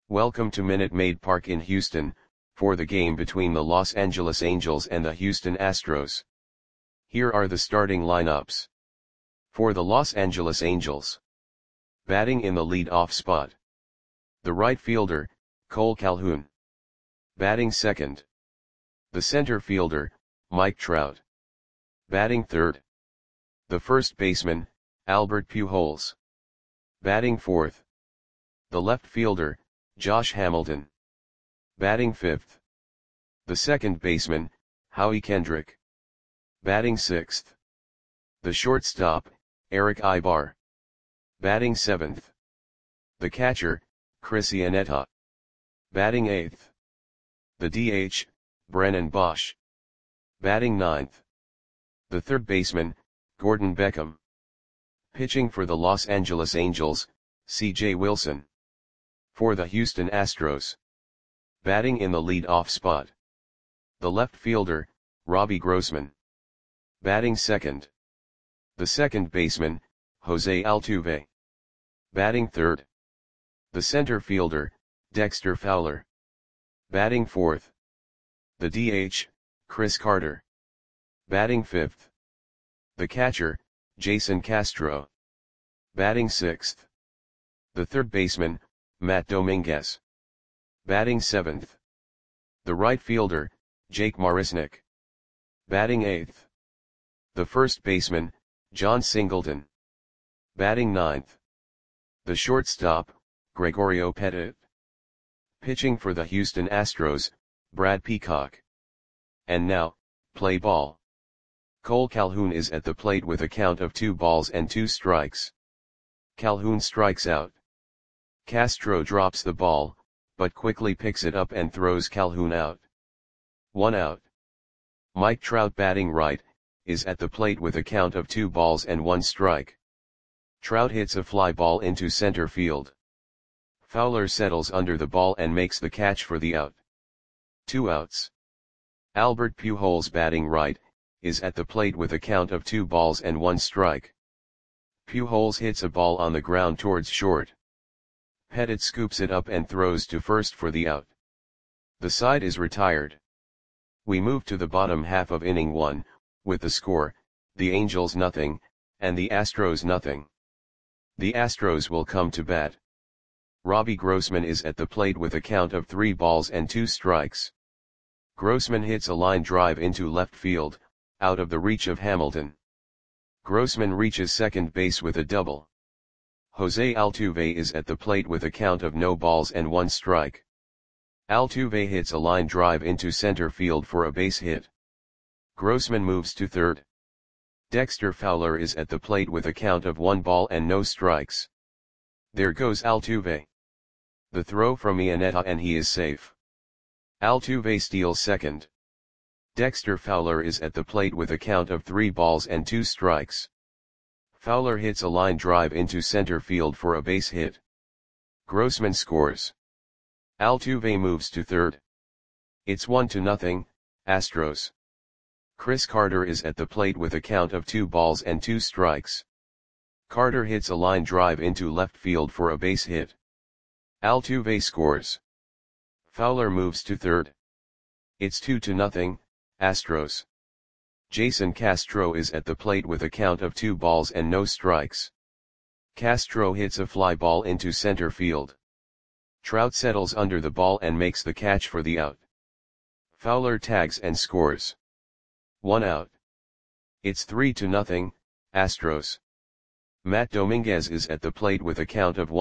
Welcome to Minute Maid Park in Houston, for the game between the Los Angeles Angels and the Houston Astros. Here are the starting lineups. For the Los Angeles Angels. Batting in the lead-off spot. The right fielder, Cole Calhoun. Batting second. The center fielder, Mike Trout. Batting third. The first baseman, Albert Pujols. Batting fourth. The left fielder, Josh Hamilton. Batting fifth. The second baseman, Howie Kendrick. Batting sixth. The shortstop, Erick Aybar. Batting seventh. The catcher, Chris Iannetta. Batting eighth. The DH, Brennan Bosch. Batting ninth. The third baseman, Gordon Beckham. Pitching for the Los Angeles Angels, C.J. Wilson. For the Houston Astros. Batting in the lead-off spot. The left fielder, Robbie Grossman. Batting second. The second baseman, Jose Altuve. Batting third. The center fielder, Dexter Fowler. Batting fourth. The DH, Chris Carter. Batting fifth. The catcher, Jason Castro. Batting sixth. The third baseman, Matt Dominguez. Batting seventh. The right fielder, Jake Marisnick. Batting eighth. The first baseman, John Singleton. Batting ninth. The shortstop, Gregorio Petit. Pitching for the Houston Astros, Brad Peacock. And now, play ball. Cole Calhoun is at the plate with a count of 2-2. Calhoun strikes out. Castro drops the ball, but quickly picks it up and throws Calhoun out. 1 out. Mike Trout batting right, is at the plate with a count of 2-1. Trout hits a fly ball into center field. Fowler settles under the ball and makes the catch for the out. 2 outs. Albert Pujols batting right, is at the plate with a count of 2-1. Pujols hits a ball on the ground towards short. Petit scoops it up and throws to first for the out. The side is retired. We move to the bottom half of inning 1, with the score, the Angels nothing, and the Astros nothing. The Astros will come to bat. Robbie Grossman is at the plate with a count of 3-2. Grossman hits a line drive into left field, out of the reach of Hamilton. Grossman reaches second base with a double. Jose Altuve is at the plate with a count of 0-1. Altuve hits a line drive into center field for a base hit. Grossman moves to third. Dexter Fowler is at the plate with a count of 1-0. There goes Altuve. The throw from Iannetta and he is safe. Altuve steals second. Dexter Fowler is at the plate with a count of 3-2. Fowler hits a line drive into center field for a base hit. Grossman scores. Altuve moves to third. It's 1-0, Astros. Chris Carter is at the plate with a count of 2-2. Carter hits a line drive into left field for a base hit. Altuve scores. Fowler moves to third. It's 2-0, Astros. Jason Castro is at the plate with a count of 2-0. Castro hits a fly ball into center field. Trout settles under the ball and makes the catch for the out. Fowler tags and scores. 1 out. It's 3-0, Astros. Matt Dominguez is at the plate with a count of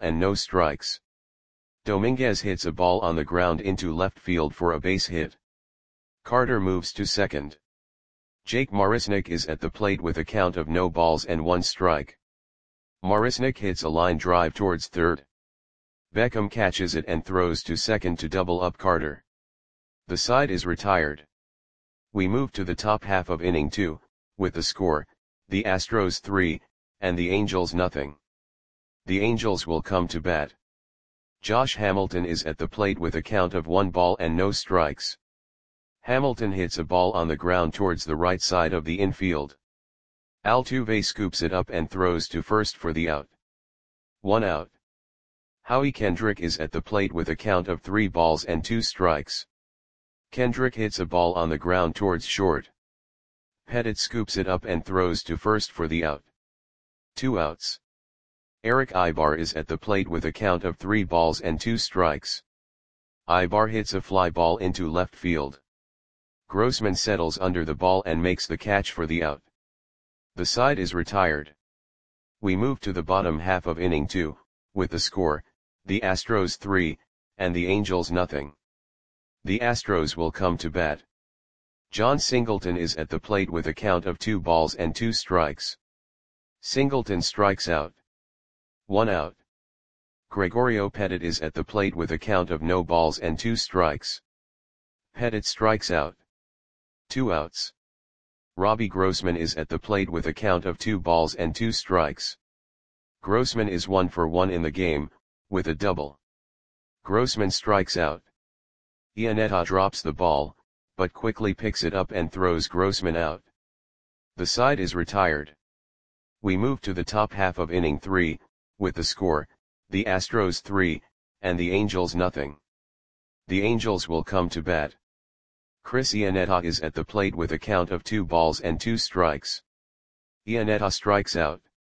1-0. Dominguez hits a ball on the ground into left field for a base hit. Carter moves to second. Jake Marisnick is at the plate with a count of 0-1. Marisnick hits a line drive towards third. Beckham catches it and throws to second to double up Carter. The side is retired. We move to the top half of inning 2, with the score, the Astros 3, and the Angels nothing. The Angels will come to bat. Josh Hamilton is at the plate with a count of 1-0. Hamilton hits a ball on the ground towards the right side of the infield. Altuve scoops it up and throws to first for the out. 1 out. Howie Kendrick is at the plate with a count of 3 balls and 2 strikes. Kendrick hits a ball on the ground towards short. Pettit scoops it up and throws to first for the out. 2 outs. Eric Ibar is at the plate with a count of 3 balls and 2 strikes. Ibar hits a fly ball into left field. Grossman settles under the ball and makes the catch for the out. The side is retired. We move to the bottom half of inning 2, with the score, the Astros 3, and the Angels nothing. The Astros will come to bat. John Singleton is at the plate with a count of 2 balls and 2 strikes. Singleton strikes out. 1 out. Gregorio Pettit is at the plate with a count of no balls and 2 strikes. Pettit strikes out. 2 outs. Robbie Grossman is at the plate with a count of 2 balls and 2 strikes. Grossman is 1 for 1 in the game, with a double. Grossman strikes out. Iannetta drops the ball, but quickly picks it up and throws Grossman out. The side is retired. We move to the top half of inning 3, with the score, the Astros 3, and the Angels nothing. The Angels will come to bat. Chris Iannetta is at the plate with a count of 2 balls and 2 strikes. Iannetta strikes out.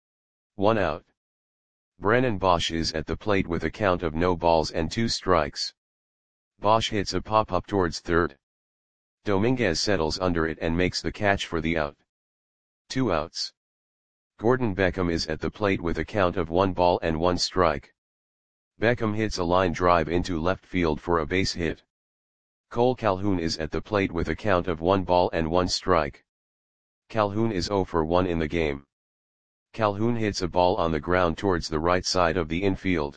1 out. Brennan Bosch is at the plate with a count of no balls and 2 strikes. Bosch hits a pop-up towards third. Dominguez settles under it and makes the catch for the out. 2 outs. Gordon Beckham is at the plate with a count of 1 ball and 1 strike. Beckham hits a line drive into left field for a base hit. Cole Calhoun is at the plate with a count of 1 ball and 1 strike. Calhoun is 0 for 1 in the game. Calhoun hits a ball on the ground towards the right side of the infield.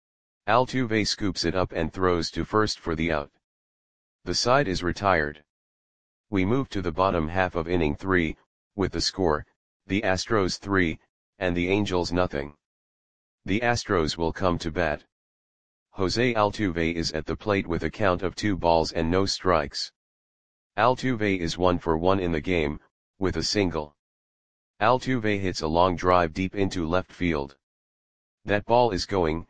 Altuve scoops it up and throws to first for the out. The side is retired. We move to the bottom half of inning 3, with the score, the Astros 3, and the Angels nothing. The Astros will come to bat. Jose Altuve is at the plate with a count of 2 balls and no strikes. Altuve is 1 for 1 in the game, with a single. Altuve hits a long drive deep into left field. That ball is gone.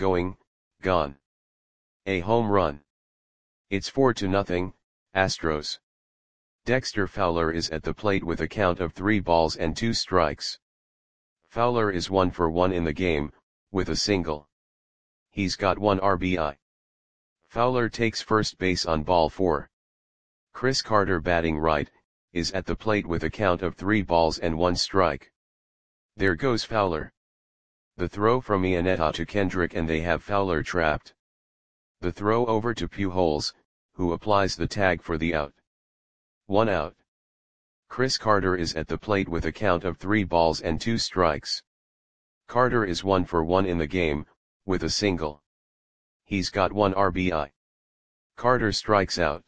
A home run. It's 4-0, Astros. Dexter Fowler is at the plate with a count of 3 balls and 2 strikes. Fowler is 1 for 1 in the game, with a single. He's got 1 RBI. Fowler takes first base on ball 4. Chris Carter, batting right, is at the plate with a count of 3 balls and 1 strike. There goes Fowler. The throw from Iannetta to Kendrick and they have Fowler trapped. The throw over to Pujols, who applies the tag for the out. 1 out. Chris Carter is at the plate with a count of 3 balls and 2 strikes. Carter is 1 for 1 in the game, with a single. He's got 1 RBI. Carter strikes out.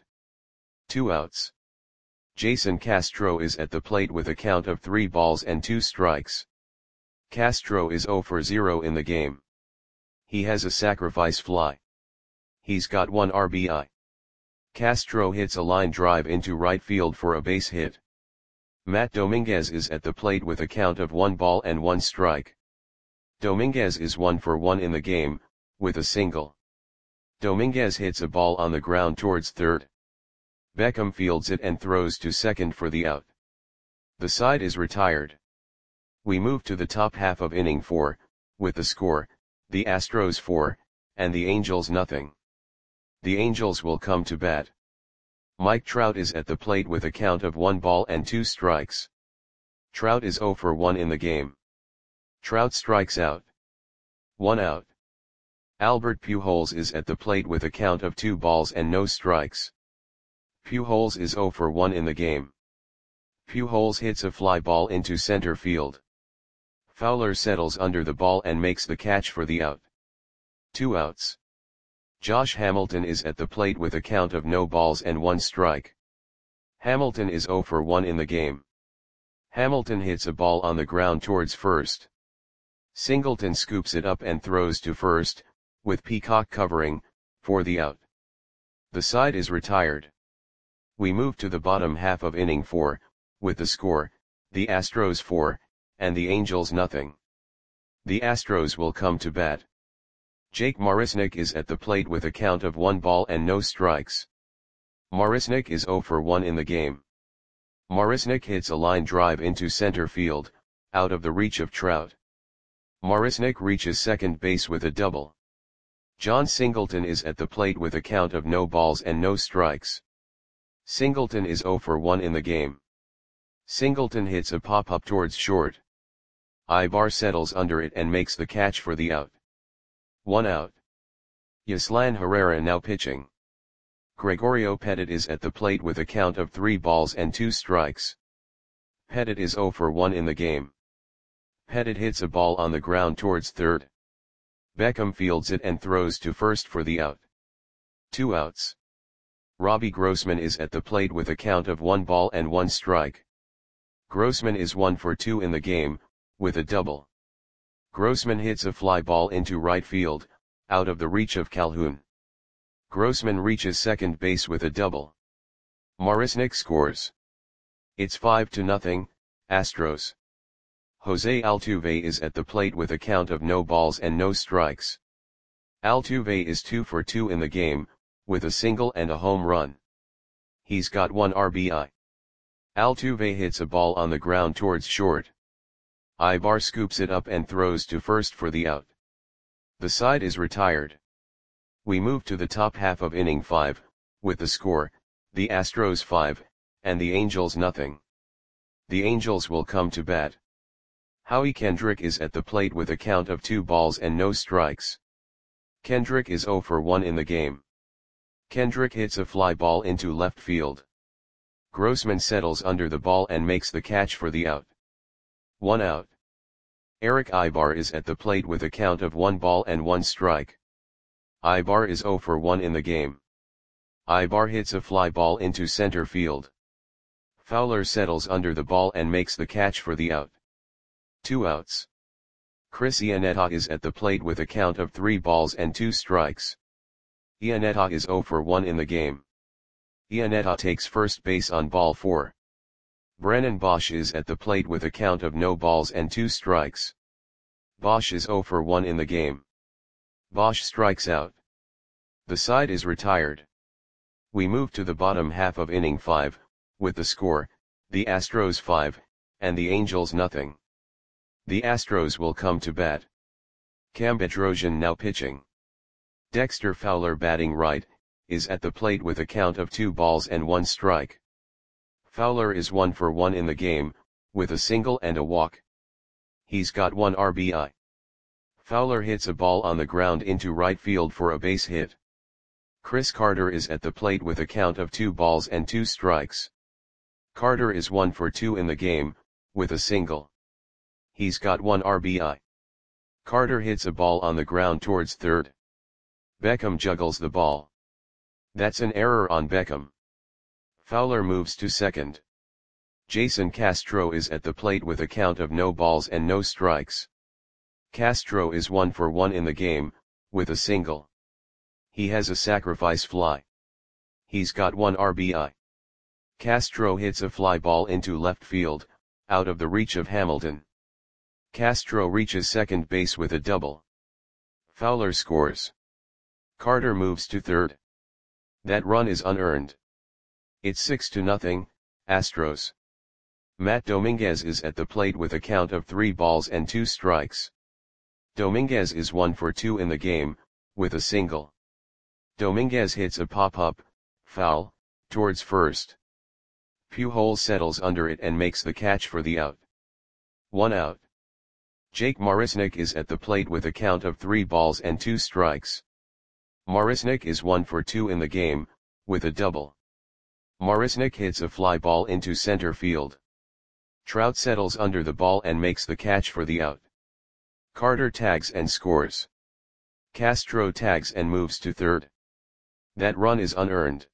2 outs. Jason Castro is at the plate with a count of 3 balls and 2 strikes. Castro is 0 for 0 in the game. He has a sacrifice fly. He's got 1 RBI. Castro hits a line drive into right field for a base hit. Matt Dominguez is at the plate with a count of 1 ball and 1 strike. Dominguez is 1 for 1 in the game, with a single. Dominguez hits a ball on the ground towards third. Beckham fields it and throws to second for the out. The side is retired. We move to the top half of inning 4, with the score, the Astros 4, and the Angels nothing. The Angels will come to bat. Mike Trout is at the plate with a count of 1 ball and 2 strikes. Trout is 0 for 1 in the game. Trout strikes out. 1 out. Albert Pujols is at the plate with a count of 2 balls and no strikes. Pujols is 0 for 1 in the game. Pujols hits a fly ball into center field. Fowler settles under the ball and makes the catch for the out. 2 outs. Josh Hamilton is at the plate with a count of no balls and 1 strike. Hamilton is 0 for 1 in the game. Hamilton hits a ball on the ground towards first. Singleton scoops it up and throws to first, with Peacock covering, for the out. The side is retired. We move to the bottom half of inning 4, with the score, the Astros 4, and the Angels nothing. The Astros will come to bat. Jake Marisnick is at the plate with a count of 1 ball and no strikes. Marisnick is 0 for 1 in the game. Marisnick hits a line drive into center field, out of the reach of Trout. Marisnick reaches second base with a double. John Singleton is at the plate with a count of no balls and no strikes. Singleton is 0 for 1 in the game. Singleton hits a pop-up towards short. Ibar settles under it and makes the catch for the out. 1 out. Yaslan Herrera now pitching. Gregorio Petit is at the plate with a count of 3 balls and 2 strikes. Petit is 0 for 1 in the game. Petit hits a ball on the ground towards third. Beckham fields it and throws to first for the out. 2 outs. Robbie Grossman is at the plate with a count of 1 ball and 1 strike. Grossman is 1 for 2 in the game, with a double. Grossman hits a fly ball into right field, out of the reach of Calhoun. Grossman reaches second base with a double. Marisnick scores. It's 5-0, Astros. Jose Altuve is at the plate with a count of no balls and no strikes. Altuve is 2 for 2 in the game, with a single and a home run. He's got 1 RBI. Altuve hits a ball on the ground towards short. Ibar scoops it up and throws to first for the out. The side is retired. We move to the top half of inning 5, with the score, the Astros 5, and the Angels nothing. The Angels will come to bat. Howie Kendrick is at the plate with a count of 2 balls and no strikes. Kendrick is 0 for 1 in the game. Kendrick hits a fly ball into left field. Grossman settles under the ball and makes the catch for the out. 1 out. Eric Ibar is at the plate with a count of 1 ball and 1 strike. Ibar is 0 for 1 in the game. Ibar hits a fly ball into center field. Fowler settles under the ball and makes the catch for the out. 2 outs. Chris Iannetta is at the plate with a count of 3 balls and 2 strikes. Iannetta is 0 for 1 in the game. Iannetta takes first base on ball 4. Brennan Bosch is at the plate with a count of no balls and 2 strikes. Bosch is 0 for 1 in the game. Bosch strikes out. The side is retired. We move to the bottom half of inning 5, with the score, the Astros 5, and the Angels nothing. The Astros will come to bat. Cam Bedrosian now pitching. Dexter Fowler batting right, is at the plate with a count of 2 balls and 1 strike. Fowler is 1 for 1 in the game, with a single and a walk. He's got 1 RBI. Fowler hits a ball on the ground into right field for a base hit. Chris Carter is at the plate with a count of 2 balls and 2 strikes. Carter is 1 for 2 in the game, with a single. He's got 1 RBI. Carter hits a ball on the ground towards third. Beckham juggles the ball. That's an error on Beckham. Fowler moves to second. Jason Castro is at the plate with a count of no balls and no strikes. Castro is 1 for 1 in the game, with a single. He has a sacrifice fly. He's got 1 RBI. Castro hits a fly ball into left field, out of the reach of Hamilton. Castro reaches second base with a double. Fowler scores. Carter moves to third. That run is unearned. It's 6-0, Astros. Matt Dominguez is at the plate with a count of 3 balls and 2 strikes. Dominguez is 1 for 2 in the game, with a single. Dominguez hits a pop-up, foul, towards first. Pujols settles under it and makes the catch for the out. 1 out. Jake Marisnick is at the plate with a count of 3 balls and 2 strikes. Marisnick is 1 for 2 in the game, with a double. Marisnick hits a fly ball into center field. Trout settles under the ball and makes the catch for the out. Carter tags and scores. Castro tags and moves to third. That run is unearned.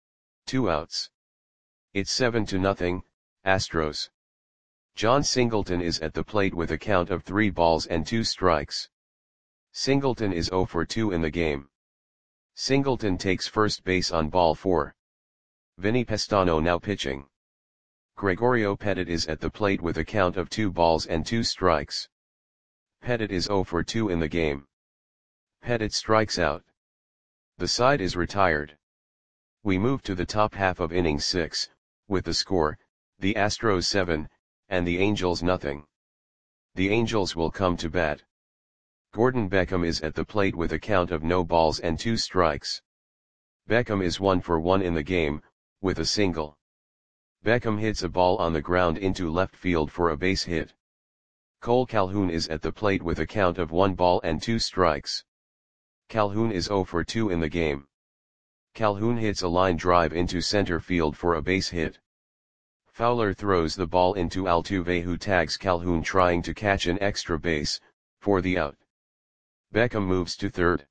2 outs. It's 7-0, Astros. John Singleton is at the plate with a count of 3 balls and 2 strikes. Singleton is 0 for 2 in the game. Singleton takes first base on ball 4. Vinny Pestano now pitching. Gregorio Petit is at the plate with a count of 2 balls and 2 strikes. Petit is 0 for 2 in the game. Pettit strikes out. The side is retired. We move to the top half of inning 6, with the score, the Astros 7, and the Angels nothing. The Angels will come to bat. Gordon Beckham is at the plate with a count of no balls and 2 strikes. Beckham is 1 for 1 in the game, with a single. Beckham hits a ball on the ground into left field for a base hit. Cole Calhoun is at the plate with a count of 1 ball and 2 strikes. Calhoun is 0 for 2 in the game. Calhoun hits a line drive into center field for a base hit. Fowler throws the ball into Altuve, who tags Calhoun trying to catch an extra base, for the out. Beckham moves to third.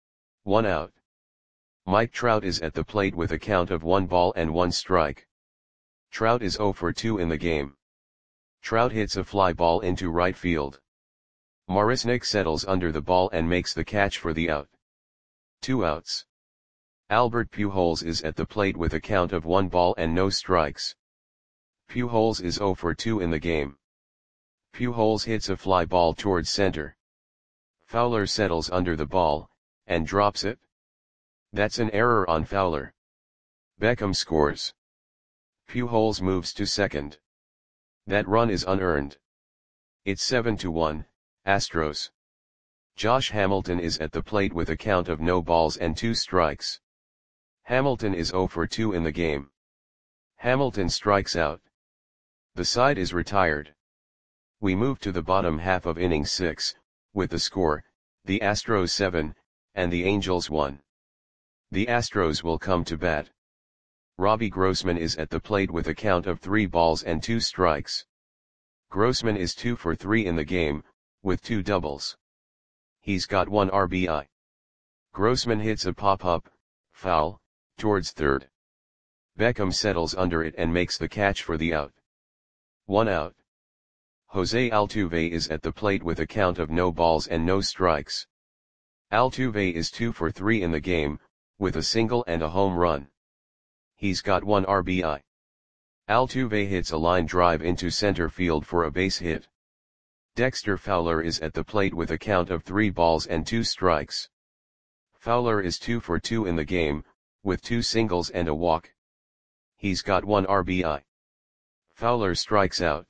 1 out. Mike Trout is at the plate with a count of 1 ball and 1 strike. Trout is 0 for 2 in the game. Trout hits a fly ball into right field. Marisnick settles under the ball and makes the catch for the out. 2 outs. Albert Pujols is at the plate with a count of 1 ball and no strikes. Pujols is 0 for 2 in the game. Pujols hits a fly ball towards center. Fowler settles under the ball, and drops it. That's an error on Fowler. Beckham scores. Pujols moves to second. That run is unearned. It's 7-1, Astros. Josh Hamilton is at the plate with a count of no balls and 2 strikes. Hamilton is 0 for 2 in the game. Hamilton strikes out. The side is retired. We move to the bottom half of inning 6, with the score, the Astros 7, and the Angels 1. The Astros will come to bat. Robbie Grossman is at the plate with a count of 3 balls and 2 strikes. Grossman is 2 for 3 in the game, with 2 doubles. He's got 1 RBI. Grossman hits a pop-up, foul, towards third. Beckham settles under it and makes the catch for the out. 1 out. Jose Altuve is at the plate with a count of no balls and no strikes. Altuve is 2 for 3 in the game, with a single and a home run. He's got 1 RBI. Altuve hits a line drive into center field for a base hit. Dexter Fowler is at the plate with a count of 3 balls and 2 strikes. Fowler is 2 for 2 in the game, with 2 singles and a walk. He's got 1 RBI. Fowler strikes out.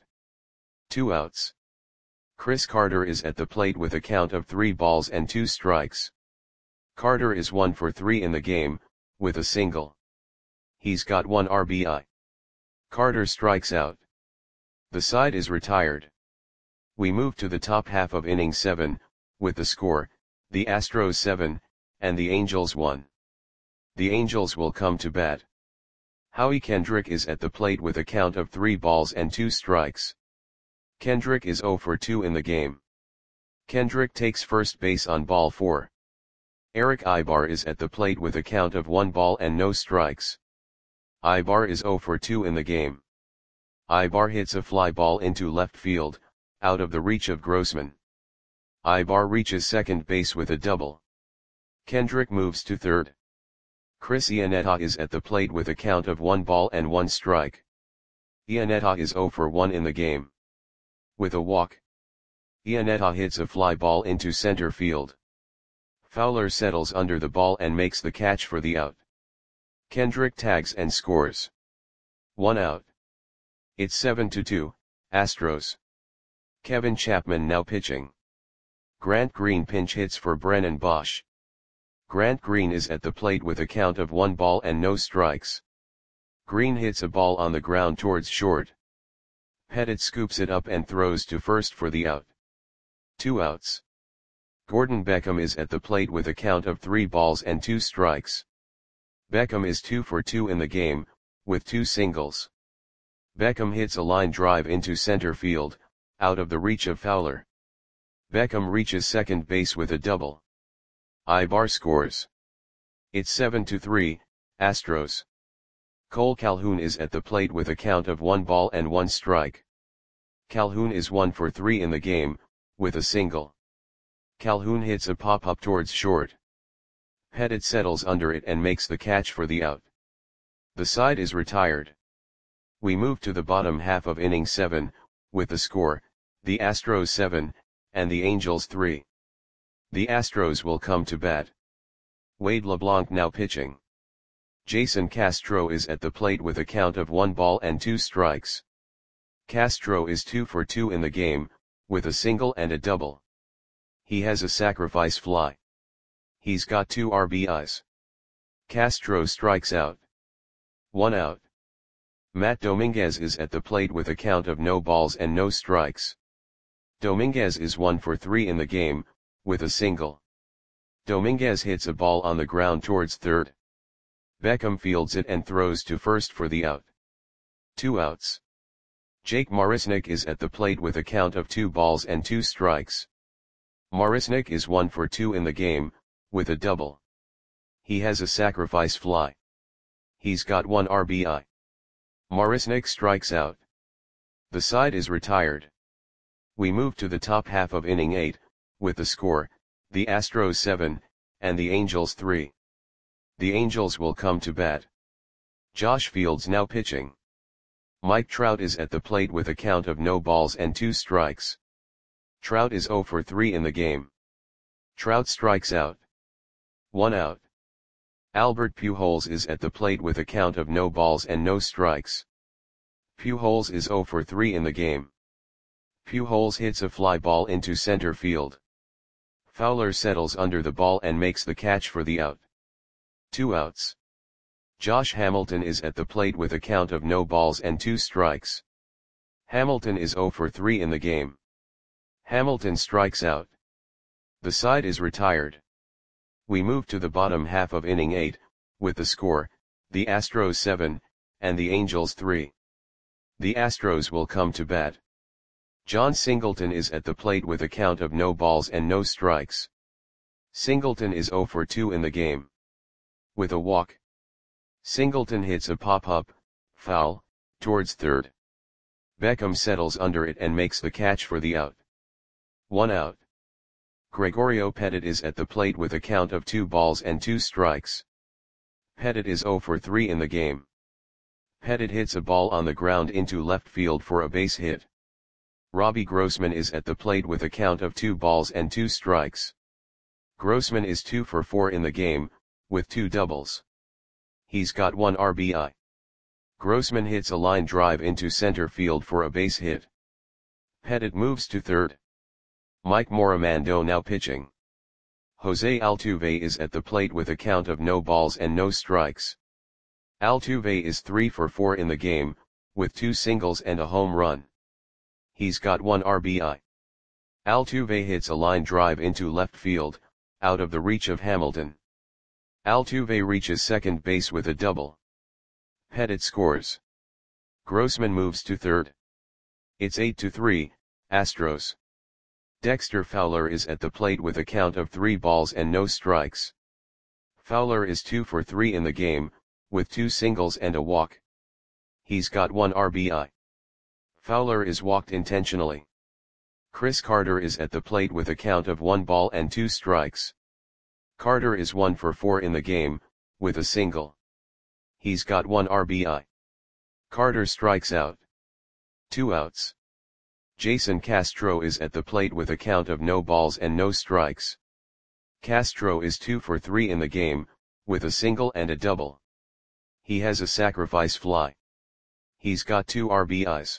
2 outs. Chris Carter is at the plate with a count of 3 balls and 2 strikes. Carter is 1 for 3 in the game, with a single. He's got 1 RBI. Carter strikes out. The side is retired. We move to the top half of inning 7, with the score, the Astros 7, and the Angels 1. The Angels will come to bat. Howie Kendrick is at the plate with a count of 3 balls and 2 strikes. Kendrick is 0 for 2 in the game. Kendrick takes first base on ball 4. Eric Aybar is at the plate with a count of 1 ball and no strikes. Aybar is 0 for 2 in the game. Aybar hits a fly ball into left field, out of the reach of Grossman. Aybar reaches second base with a double. Kendrick moves to third. Chris Iannetta is at the plate with a count of 1 ball and 1 strike. Iannetta is 0 for 1 in the game. With a walk, Iannetta hits a fly ball into center field. Fowler settles under the ball and makes the catch for the out. Kendrick tags and scores. 1 out. It's 7-2, Astros. Kevin Chapman now pitching. Grant Green pinch hits for Brennan Bosch. Grant Green is at the plate with a count of 1 ball and no strikes. Green hits a ball on the ground towards short. Pettit scoops it up and throws to first for the out. 2 outs. Gordon Beckham is at the plate with a count of 3 balls and 2 strikes. Beckham is 2 for 2 in the game, with 2 singles. Beckham hits a line drive into center field, out of the reach of Fowler. Beckham reaches second base with a double. Aybar scores. It's 7-3, Astros. Cole Calhoun is at the plate with a count of 1 ball and 1 strike. Calhoun is 1 for 3 in the game, with a single. Calhoun hits a pop-up towards short. Pettit settles under it and makes the catch for the out. The side is retired. We move to the bottom half of inning 7, with the score, the Astros 7, and the Angels 3. The Astros will come to bat. Wade LeBlanc now pitching. Jason Castro is at the plate with a count of 1 ball and 2 strikes. Castro is 2 for 2 in the game, with a single and a double. He has a sacrifice fly. He's got 2 RBIs. Castro strikes out. 1 out. Matt Dominguez is at the plate with a count of no balls and no strikes. Dominguez is 1 for 3 in the game, with a single. Dominguez hits a ball on the ground towards third. Beckham fields it and throws to first for the out. 2 outs. Jake Marisnick is at the plate with a count of 2 balls and 2 strikes. Marisnick is 1 for 2 in the game, with a double. He has a sacrifice fly. He's got 1 RBI. Marisnick strikes out. The side is retired. We move to the top half of inning 8, with the score, the Astros 7, and the Angels 3. The Angels will come to bat. Josh Fields now pitching. Mike Trout is at the plate with a count of no balls and 2 strikes. Trout is 0 for 3 in the game. Trout strikes out. 1 out. Albert Pujols is at the plate with a count of no balls and no strikes. Pujols is 0 for 3 in the game. Pujols hits a fly ball into center field. Fowler settles under the ball and makes the catch for the out. 2 outs. Josh Hamilton is at the plate with a count of no balls and 2 strikes. Hamilton is 0 for 3 in the game. Hamilton strikes out. The side is retired. We move to the bottom half of inning 8, with the score, the Astros 7, and the Angels 3. The Astros will come to bat. John Singleton is at the plate with a count of no balls and no strikes. Singleton is 0 for 2 in the game. With a walk. Singleton hits a pop-up, foul, towards third. Beckham settles under it and makes the catch for the out. 1 out. Gregorio Petit is at the plate with a count of 2 balls and 2 strikes. Petit is 0 for 3 in the game. Petit hits a ball on the ground into left field for a base hit. Robbie Grossman is at the plate with a count of 2 balls and 2 strikes. Grossman is 2 for 4 in the game, with 2 doubles. He's got 1 RBI. Grossman hits a line drive into center field for a base hit. Petit moves to third. Mike Morimando now pitching. Jose Altuve is at the plate with a count of no balls and no strikes. Altuve is 3 for 4 in the game, with 2 singles and a home run. He's got 1 RBI. Altuve hits a line drive into left field, out of the reach of Hamilton. Altuve reaches second base with a double. Petit scores. Grossman moves to third. It's 8-3, Astros. Dexter Fowler is at the plate with a count of 3 balls and no strikes. Fowler is 2 for 3 in the game, with 2 singles and a walk. He's got 1 RBI. Fowler is walked intentionally. Chris Carter is at the plate with a count of 1 ball and 2 strikes. Carter is 1 for 4 in the game, with a single. He's got 1 RBI. Carter strikes out. 2 outs. Jason Castro is at the plate with a count of no balls and no strikes. Castro is 2 for 3 in the game, with a single and a double. He has a sacrifice fly. He's got 2 RBIs.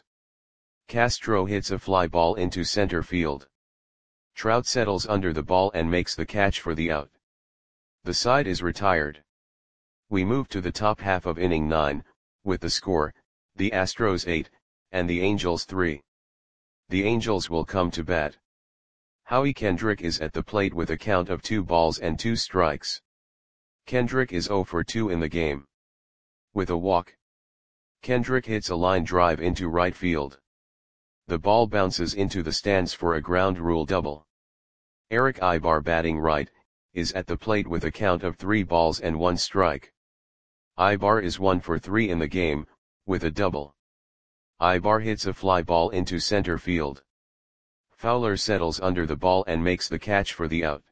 Castro hits a fly ball into center field. Trout settles under the ball and makes the catch for the out. The side is retired. We move to the top half of inning 9, with the score, the Astros 8, and the Angels 3. The Angels will come to bat. Howie Kendrick is at the plate with a count of 2 balls and 2 strikes. Kendrick is 0 for 2 in the game. With a walk. Kendrick hits a line drive into right field. The ball bounces into the stands for a ground rule double. Eric Aybar, batting right, is at the plate with a count of 3 balls and 1 strike. Aybar is 1 for 3 in the game, with a double. Aybar hits a fly ball into center field. Fowler settles under the ball and makes the catch for the out.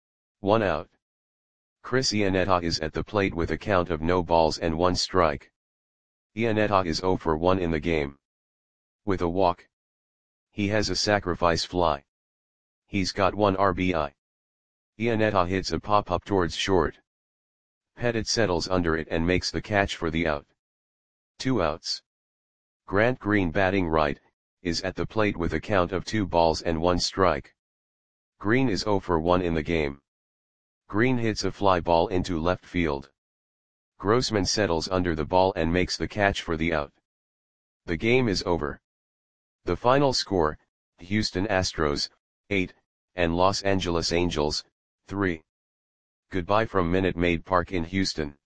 1 out. Chris Iannetta is at the plate with a count of no balls and 1 strike. Iannetta is 0 for 1 in the game. With a walk. He has a sacrifice fly. He's got 1 RBI. Iannetta hits a pop-up towards short. Pettit settles under it and makes the catch for the out. 2 outs. Grant Green batting right, is at the plate with a count of 2 balls and 1 strike. Green is 0 for 1 in the game. Green hits a fly ball into left field. Grossman settles under the ball and makes the catch for the out. The game is over. The final score, Houston Astros, 8, and Los Angeles Angels, 3. Goodbye from Minute Maid Park in Houston.